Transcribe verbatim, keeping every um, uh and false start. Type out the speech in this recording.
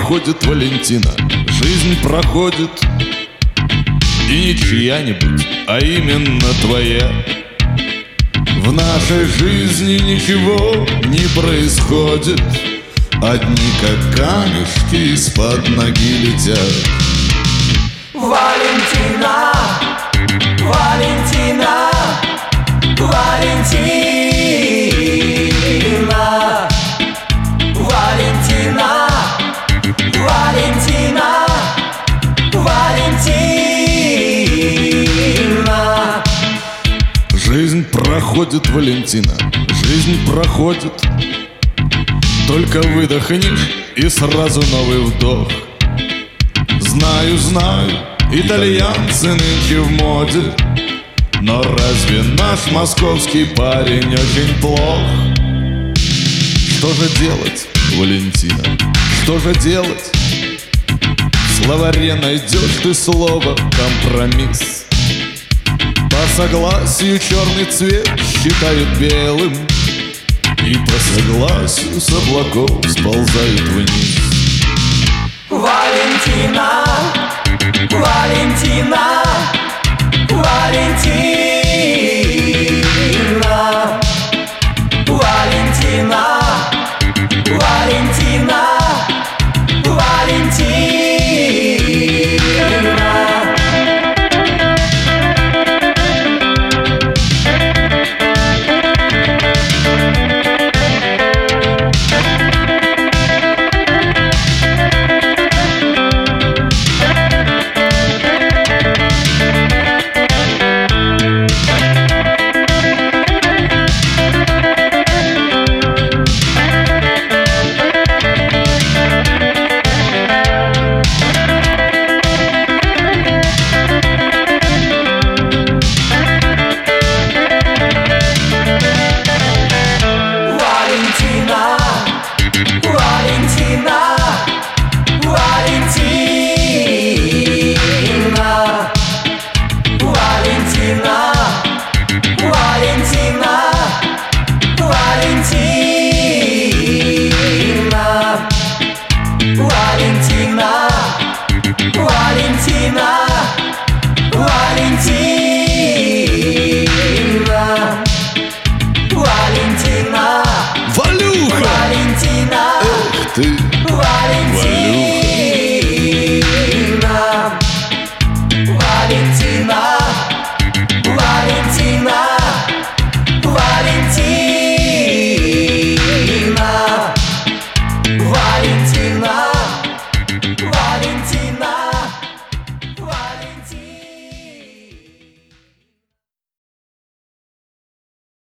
проходит, Валентина, жизнь проходит. И не чья-нибудь, а именно твоя. В нашей жизни ничего не происходит, одни как камешки из-под ноги летят. Валентина, Валентина, Валентина, Валентина, Валентина, Валентина. Жизнь проходит, Валентина, жизнь проходит. Только выдохнешь и сразу новый вдох. Знаю, знаю, итальянцы нынче в моде, но разве наш московский парень очень плох? Что же делать, Валентина, что же делать? В словаре найдешь ты слово «компромисс». По согласию черный цвет считают белым, и по согласию с облаков сползают вниз. Валентина, Валентина, Валентина, Валентина, Валентина, Валентина. Ты, Валентина, Валентина, Валентина, Валентина, Валентина, Валентина.